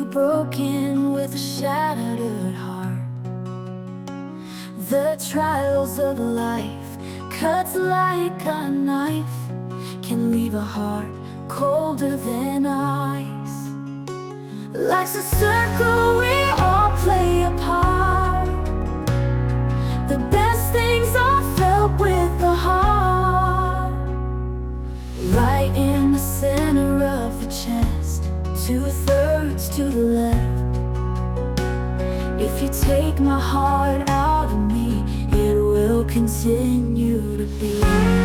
broken with a shattered heart. The trials of life, cuts like a knife, can leave a heart colder than ice. Life's a circle, we all play a part. The best things are felt with the heart. Right in the center of the chest, 2/3 to the left. If you take my heart out of me, it will continue to beat.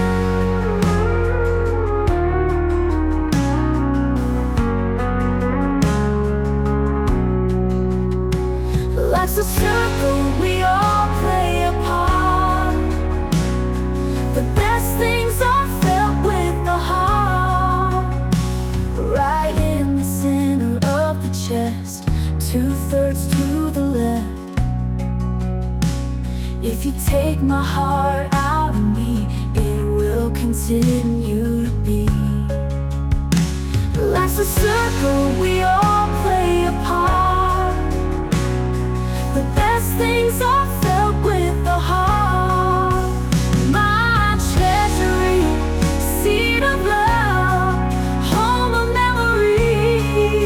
Life's a circle, we all play a part. The best things are felt with the heart. Right in the center of the chest, 2/3 to the left. If you take my heart out of me, it will continue to beat. Life's a circle, we all play a part. The best things are felt with the heart. My treasury, seed of love, home of memory.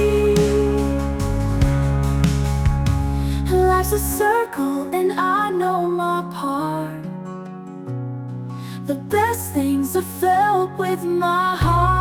Life's a circle and I know my part. The best things are felt with my heart.